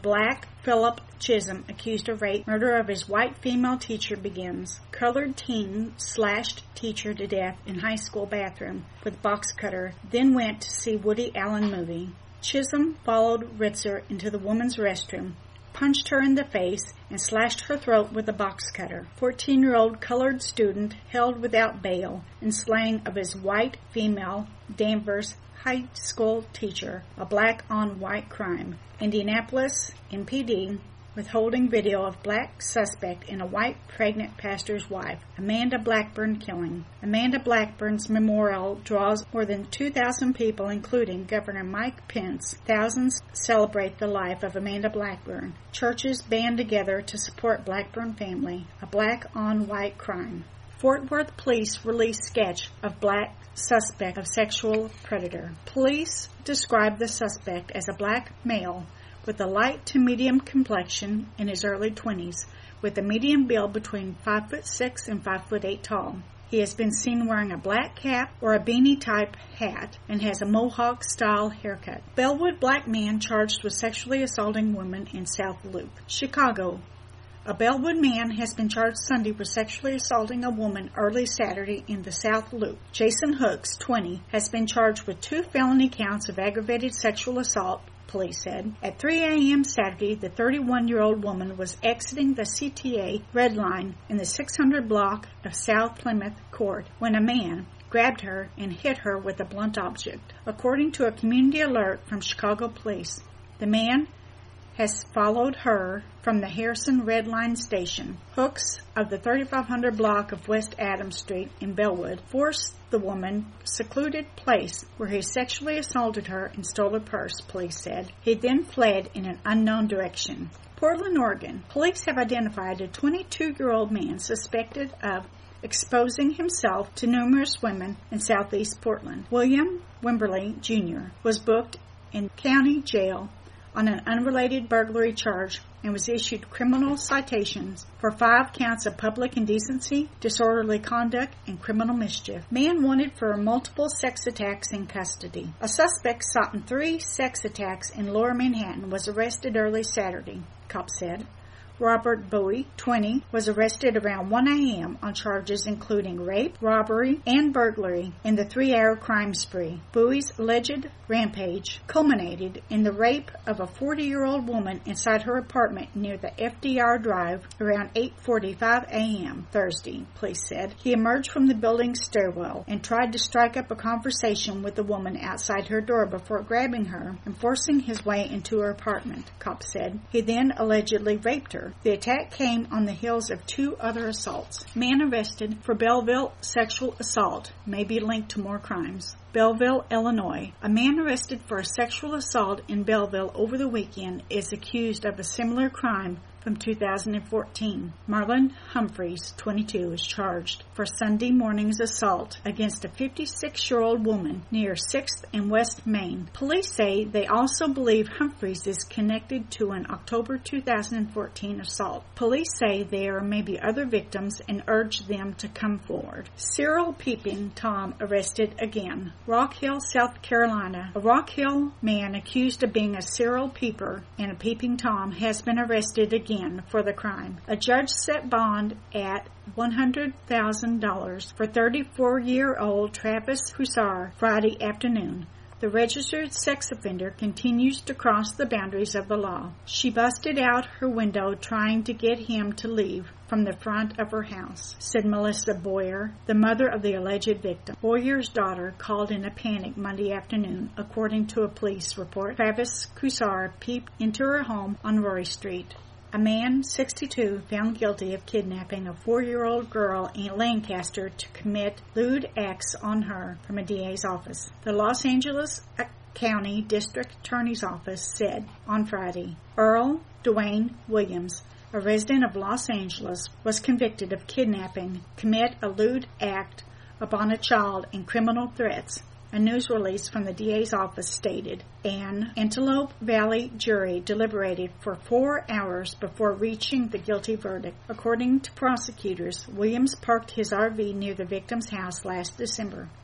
black Philip Chisholm, accused of rape, murder of his white female teacher begins. Colored teen slashed teacher to death in high school bathroom with box cutter, then went to see Woody Allen movie. Chisholm followed Ritzer into the woman's restroom, punched her in the face, and slashed her throat with a box cutter. 14-year-old colored student held without bail in slaying of his white female Danvers high school teacher, a black-on-white crime. Indianapolis MPD withholding video of black suspect in a white pregnant pastor's wife. Amanda Blackburn killing. Amanda Blackburn's memorial draws more than 2,000 people, including Governor Mike Pence. Thousands celebrate the life of Amanda Blackburn. Churches band together to support Blackburn family. A black-on-white crime. Fort Worth police released sketch of black suspect of sexual predator. Police described the suspect as a black male with a light to medium complexion in his early 20s, with a medium build between 5'6" and 5'8" tall. He has been seen wearing a black cap or a beanie-type hat and has a mohawk-style haircut. Bellwood black man charged with sexually assaulting woman in South Loop. Chicago. A Bellwood man has been charged Sunday with sexually assaulting a woman early Saturday in the South Loop. Jason Hooks, 20, has been charged with 2 felony counts of aggravated sexual assault, police said. At 3 a.m. Saturday, the 31-year-old woman was exiting the CTA Red Line in the 600 block of South Plymouth Court when a man grabbed her and hit her with a blunt object. According to a community alert from Chicago police, the man has followed her from the Harrison Red Line station. Hooks of the 3500 block of West Adams Street in Bellwood forced the woman secluded place where he sexually assaulted her and stole her purse, police said. He then fled in an unknown direction. Portland, Oregon. Police have identified a 22-year-old man suspected of exposing himself to numerous women in southeast Portland. William Wimberly, Jr. was booked in county jail on an unrelated burglary charge and was issued criminal citations for 5 counts of public indecency, disorderly conduct, and criminal mischief. Man wanted for multiple sex attacks in custody. A suspect sought in 3 sex attacks in Lower Manhattan was arrested early Saturday, cops said. Robert Bowie, 20, was arrested around 1 a.m. on charges including rape, robbery, and burglary in the 3-hour crime spree. Bowie's alleged rampage culminated in the rape of a 40-year-old woman inside her apartment near the FDR Drive around 8:45 a.m. Thursday, police said. He emerged from the building's stairwell and tried to strike up a conversation with the woman outside her door before grabbing her and forcing his way into her apartment, cops said. He then allegedly raped her. The attack came on the heels of 2 other assaults. Man arrested for Belleville sexual assault may be linked to more crimes. Belleville, Illinois. A man arrested for a sexual assault in Belleville over the weekend is accused of a similar crime from 2014. Marlon Humphreys, 22, is charged for Sunday morning's assault against a 56-year-old woman near 6th and West Main. Police say they also believe Humphreys is connected to an October 2014 assault. Police say there may be other victims and urge them to come forward. Cyril Peeping Tom arrested again. Rock Hill, South Carolina. A Rock Hill man accused of being a serial peeper and a peeping Tom has been arrested again for the crime. A judge set bond at $100,000 for 34-year-old Travis Hussar Friday afternoon. The registered sex offender continues to cross the boundaries of the law. She busted out her window trying to get him to leave from the front of her house, said Melissa Boyer, the mother of the alleged victim. Boyer's daughter called in a panic Monday afternoon, according to a police report. Travis Hussar peeped into her home on Rory Street. A man, 62, found guilty of kidnapping a 4-year-old girl in Lancaster to commit lewd acts on her from a DA's office. The Los Angeles County District Attorney's Office said on Friday, Earl Dwayne Williams, a resident of Los Angeles, was convicted of kidnapping, commit a lewd act upon a child, and criminal threats. A news release from the DA's office stated, an Antelope Valley jury deliberated for 4 hours before reaching the guilty verdict. According to prosecutors, Williams parked his RV near the victim's house last December.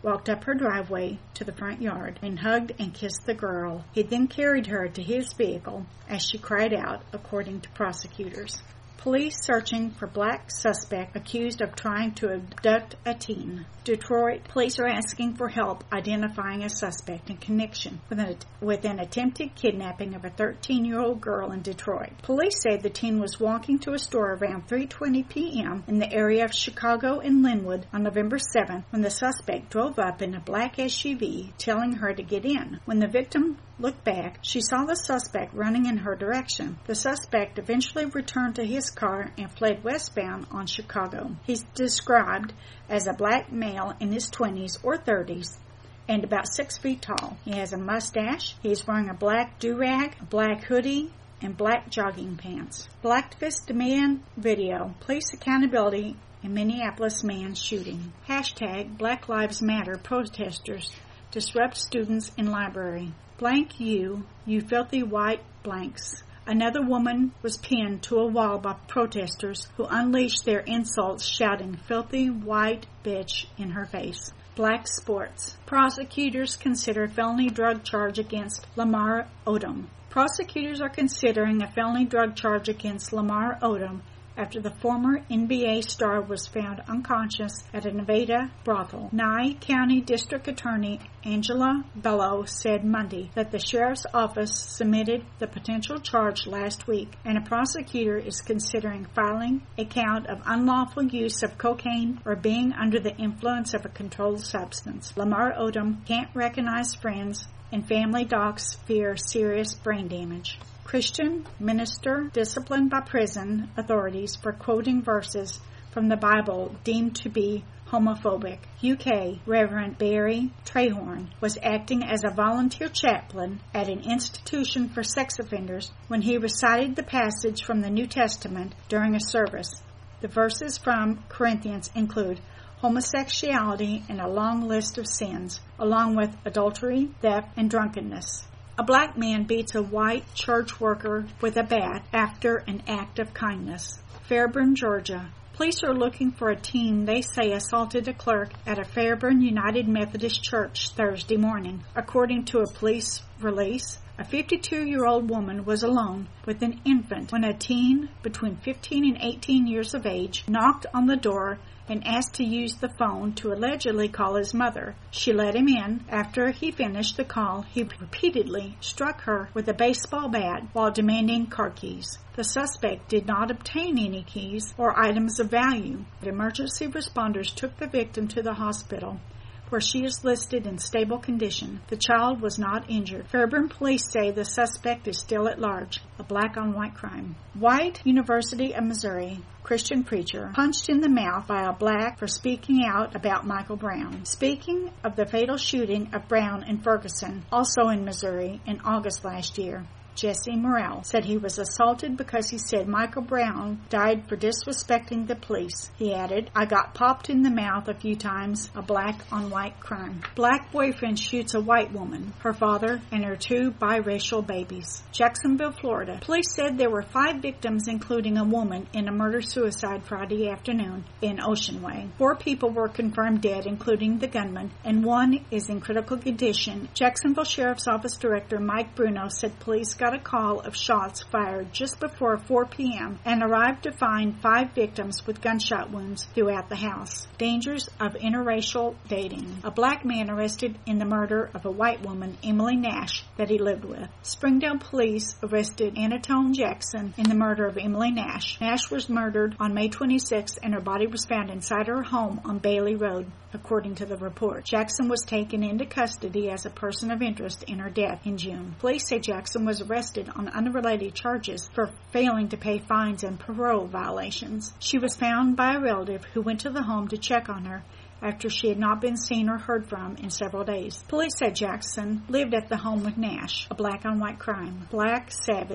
walked up her driveway to the front yard and hugged and kissed the girl. He then carried her to his vehicle as she cried out, according to prosecutors. Police searching for black suspect accused of trying to abduct a teen. Detroit police are asking for help identifying a suspect in connection with an attempted kidnapping of a 13-year-old girl in Detroit. Police say the teen was walking to a store around 3:20 p.m. in the area of Chicago and Linwood on November 7th when the suspect drove up in a black SUV, telling her to get in. When the victim looked back, she saw the suspect running in her direction. The suspect eventually returned to his car and fled westbound on Chicago. He's described as a black male in his 20s or 30s and about 6 feet tall. He has a mustache. He is wearing a black do-rag, a black hoodie, and black jogging pants. Blacktivist demand video. Police accountability in Minneapolis man shooting. Hashtag Black Lives Matter protesters disrupt students in library. Blank you filthy white blanks. Another woman was pinned to a wall by protesters who unleashed their insults, shouting filthy white bitch in her face. Black sports. Prosecutors consider felony drug charge against Lamar Odom. Prosecutors are considering a felony drug charge against Lamar Odom after the former NBA star was found unconscious at a Nevada brothel. Nye County District Attorney Angela Bello said Monday that the sheriff's office submitted the potential charge last week, and a prosecutor is considering filing a count of unlawful use of cocaine or being under the influence of a controlled substance. Lamar Odom can't recognize friends, and family docs fear serious brain damage. Christian minister disciplined by prison authorities for quoting verses from the Bible deemed to be homophobic. UK Reverend Barry Trehorn was acting as a volunteer chaplain at an institution for sex offenders when he recited the passage from the New Testament during a service. The verses from Corinthians include homosexuality and a long list of sins, along with adultery, theft, and drunkenness. A black man beats a white church worker with a bat after an act of kindness. Fairburn, Georgia. Police are looking for a teen they say assaulted a clerk at a Fairburn United Methodist Church Thursday morning. According to a police release, a 52-year-old woman was alone with an infant when a teen between 15 and 18 years of age knocked on the door and asked to use the phone to allegedly call his mother. She let him in. After he finished the call, he repeatedly struck her with a baseball bat while demanding car keys. The suspect did not obtain any keys or items of value. Emergency responders took the victim to the hospital, where she is listed in stable condition. The child was not injured. Fairburn police say the suspect is still at large. A black-on-white crime. White University of Missouri Christian preacher punched in the mouth by a black for speaking out about Michael Brown. Speaking of the fatal shooting of Brown in Ferguson, also in Missouri, in August last year, Jesse Morrell said he was assaulted because he said Michael Brown died for disrespecting the police. He added, "I got popped in the mouth a few times, a black-on-white crime." Black boyfriend shoots a white woman, her father, and her 2 biracial babies. Jacksonville, Florida. Police said there were 5 victims, including a woman, in a murder-suicide Friday afternoon in Ocean Way. 4 people were confirmed dead, including the gunman, and 1 is in critical condition. Jacksonville Sheriff's Office Director Mike Bruno said police got a call of shots fired just before 4 p.m. and arrived to find 5 victims with gunshot wounds throughout the house. Dangers of interracial dating. A black man arrested in the murder of a white woman, Emily Nash, that he lived with. Springdale police arrested Anatone Jackson in the murder of Emily Nash. Nash was murdered on May 26th and her body was found inside her home on Bailey Road, according to the report. Jackson was taken into custody as a person of interest in her death in June. Police say Jackson was arrested on unrelated charges for failing to pay fines and parole violations. She was found by a relative who went to the home to check on her after she had not been seen or heard from in several days. Police said Jackson lived at the home with Nash, a black-on-white crime. Black Savage.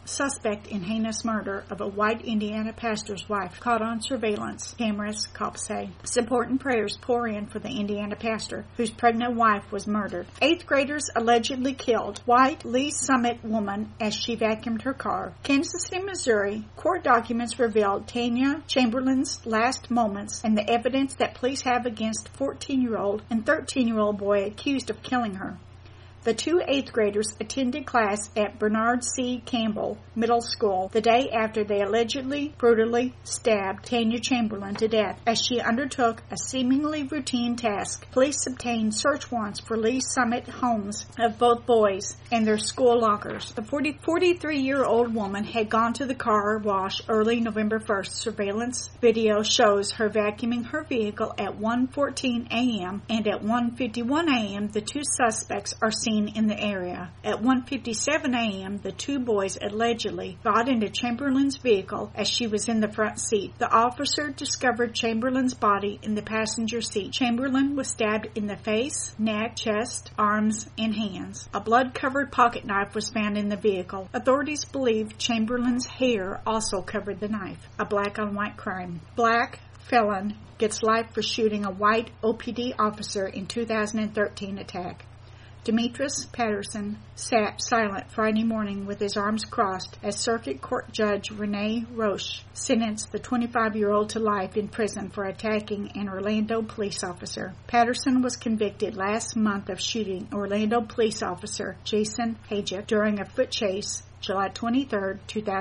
suspect in heinous murder of a white Indiana pastor's wife caught on surveillance cameras, cops say. Support and prayers pour in for the Indiana pastor whose pregnant wife was murdered. 8th graders allegedly killed white Lee Summit woman as she vacuumed her car. Kansas City, Missouri, court documents revealed Tanya Chamberlain's last moments and the evidence that police have against 14-year-old and 13-year-old boy accused of killing her. The two 8th graders attended class at Bernard C. Campbell Middle School the day after they allegedly brutally stabbed Tanya Chamberlain to death as she undertook a seemingly routine task. Police obtained search warrants for Lee Summit homes of both boys and their school lockers. The 43-year-old woman had gone to the car wash early November 1st. Surveillance video shows her vacuuming her vehicle at 1:14 a.m. and at 1:51 a.m. the two suspects are seen in the area. At 1:57 a.m., the two boys allegedly got into Chamberlain's vehicle as she was in the front seat. The officer discovered Chamberlain's body in the passenger seat. Chamberlain was stabbed in the face, neck, chest, arms, and hands. A blood-covered pocket knife was found in the vehicle. Authorities believe Chamberlain's hair also covered the knife. A black-on-white crime. Black felon gets life for shooting a white OPD officer in 2013 attack. Demetrius Patterson sat silent Friday morning with his arms crossed as Circuit Court Judge Renee Roche sentenced the 25-year-old to life in prison for attacking an Orlando police officer. Patterson was convicted last month of shooting Orlando police officer Jason Hajic during a foot chase July 23,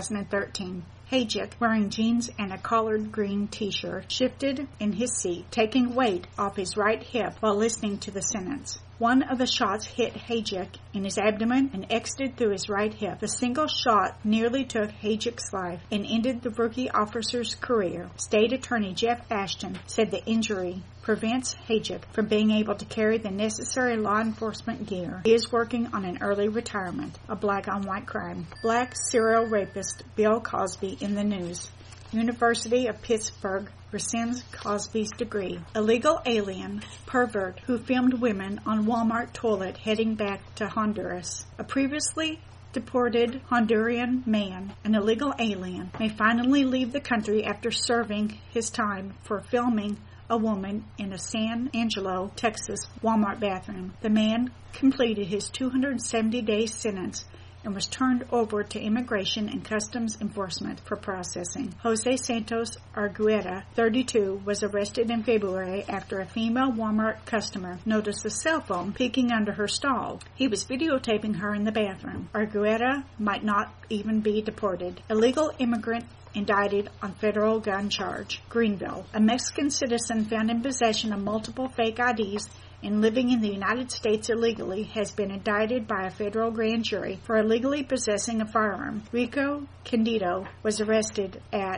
2013. Hajic, wearing jeans and a collared green t-shirt, shifted in his seat, taking weight off his right hip while listening to the sentence. One of the shots hit Hajic in his abdomen and exited through his right hip. The single shot nearly took Hajic's life and ended the rookie officer's career. State Attorney Jeff Ashton said the injury prevents Hajic from being able to carry the necessary law enforcement gear. He is working on an early retirement. A black-on-white crime. Black serial rapist Bill Cosby in the news. University of Pittsburgh rescinds Cosby's degree. Illegal alien pervert who filmed women on Walmart toilet heading back to Honduras. A previously deported Honduran man, an illegal alien, may finally leave the country after serving his time for filming a woman in a San Angelo, Texas Walmart bathroom. The man completed his 270-day sentence and was turned over to Immigration and Customs Enforcement for processing. Jose Santos Argueta, 32, was arrested in February after a female Walmart customer noticed a cell phone peeking under her stall. He was videotaping her in the bathroom. Argueta might not even be deported. Illegal immigrant indicted on federal gun charge. Greenville. A Mexican citizen found in possession of multiple fake IDs and living in the United States illegally has been indicted by a federal grand jury for illegally possessing a firearm. Rico Candido was arrested at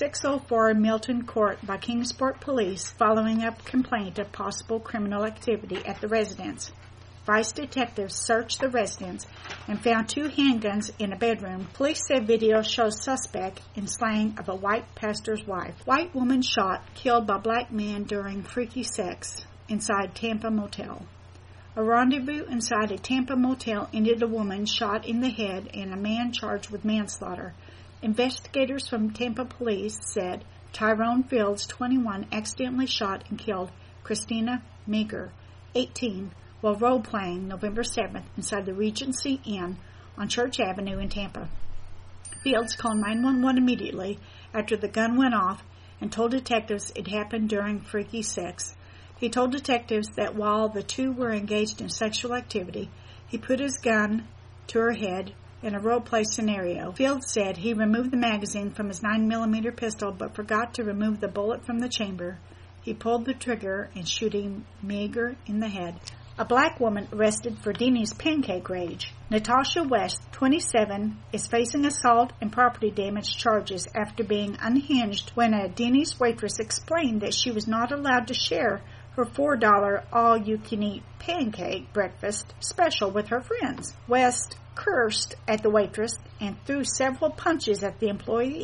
604 Milton Court by Kingsport police following a complaint of possible criminal activity at the residence. Vice detectives searched the residence and found 2 handguns in a bedroom. Police said video shows suspect in slaying of a white pastor's wife. White woman shot, killed by black man during freaky sex inside Tampa motel. A rendezvous inside a Tampa motel ended a woman shot in the head and a man charged with manslaughter. Investigators from Tampa police said Tyrone Fields, 21, accidentally shot and killed Christina Meager, 18, while role-playing November 7th inside the Regency Inn on Church Avenue in Tampa. Fields called 911 immediately after the gun went off and told detectives it happened during freaky sex. He told detectives that while the two were engaged in sexual activity, he put his gun to her head in a role-play scenario. Fields said he removed the magazine from his 9mm pistol but forgot to remove the bullet from the chamber. He pulled the trigger and shooting Meager in the head. A black woman arrested for Denny's pancake rage. Natasha West, 27, is facing assault and property damage charges after being unhinged when a Denny's waitress explained that she was not allowed to share her $4 all-you-can-eat pancake breakfast special with her friends. West cursed at the waitress and threw several punches at the employee.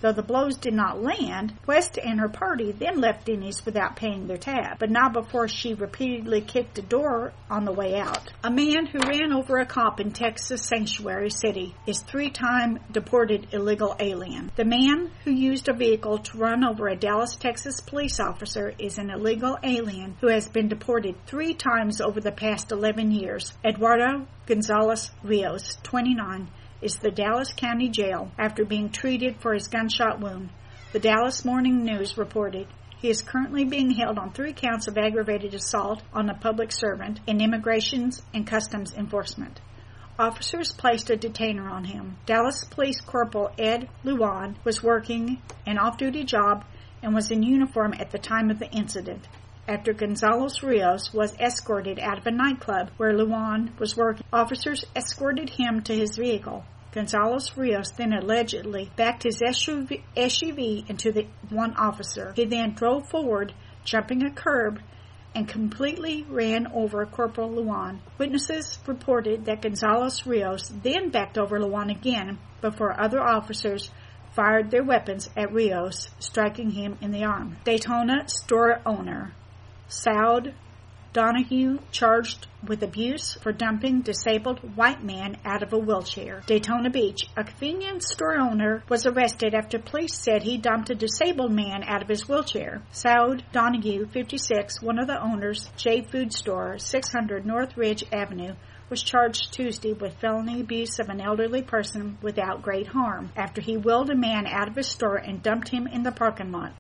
Though the blows did not land, West and her party then left Denny's without paying their tab, but not before she repeatedly kicked a door on the way out. A man who ran over a cop in Texas Sanctuary City is 3-time deported illegal alien. The man who used a vehicle to run over a Dallas, Texas police officer is an illegal alien who has been deported 3 times over the past 11 years. Eduardo Gonzalez Rios, 29, is the Dallas County Jail after being treated for his gunshot wound. The Dallas Morning News reported he is currently being held on 3 counts of aggravated assault on a public servant in Immigration and Customs Enforcement. Officers placed a detainer on him. Dallas Police Corporal Ed Luan was working an off-duty job and was in uniform at the time of the incident. After Gonzalez Rios was escorted out of a nightclub where Luan was working, officers escorted him to his vehicle. Gonzalez Rios then allegedly backed his SUV into one officer. He then drove forward, jumping a curb, and completely ran over Corporal Luan. Witnesses reported that Gonzalez Rios then backed over Luan again before other officers fired their weapons at Rios, striking him in the arm. Daytona store owner Saud Donahue charged with abuse for dumping disabled white man out of a wheelchair. Daytona Beach, a convenience store owner, was arrested after police said he dumped a disabled man out of his wheelchair. Saud Donahue, 56, one of the owners, J Food Store, 600 North Ridge Avenue, was charged Tuesday with felony abuse of an elderly person without great harm after he wheeled a man out of his store and dumped him in the parking lot.